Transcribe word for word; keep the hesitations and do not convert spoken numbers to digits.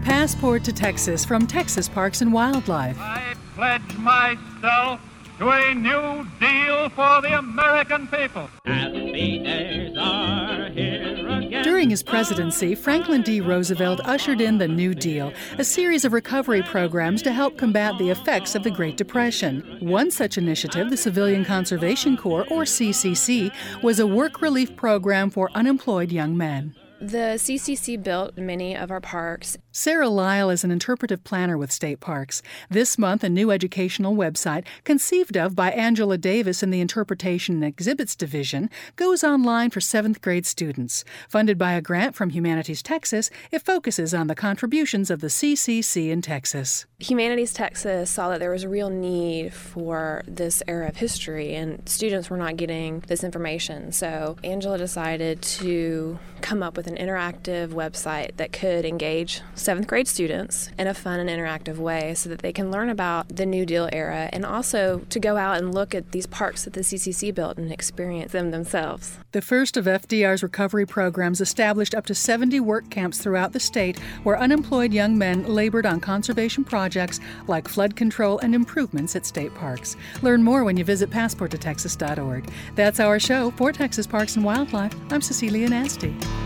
Passport to Texas from Texas Parks and Wildlife. I pledge myself to a new deal for the American people. Happy days are here again. During his presidency, Franklin D. Roosevelt ushered in the New Deal, a series of recovery programs to help combat the effects of the Great Depression. One such initiative, the Civilian Conservation Corps, or C C C, was a work relief program for unemployed young men. The C C C built many of our parks. Sarah Lyle is an interpretive planner with State Parks. This month, a new educational website, conceived of by Angela Davis in the Interpretation and Exhibits Division, goes online for seventh grade students. Funded by a grant from Humanities Texas, it focuses on the contributions of the C C C in Texas. Humanities Texas saw that there was a real need for this era of history, and students were not getting this information. So Angela decided to come up with an interactive website that could engage seventh grade students in a fun and interactive way so that they can learn about the New Deal era and also to go out and look at these parks that the C C C built and experience them themselves. The first of F D R's recovery programs established up to seventy work camps throughout the state where unemployed young men labored on conservation projects like flood control and improvements at state parks. Learn more when you visit passport to texas dot org. That's our show. For Texas Parks and Wildlife, I'm Cecilia Nasty.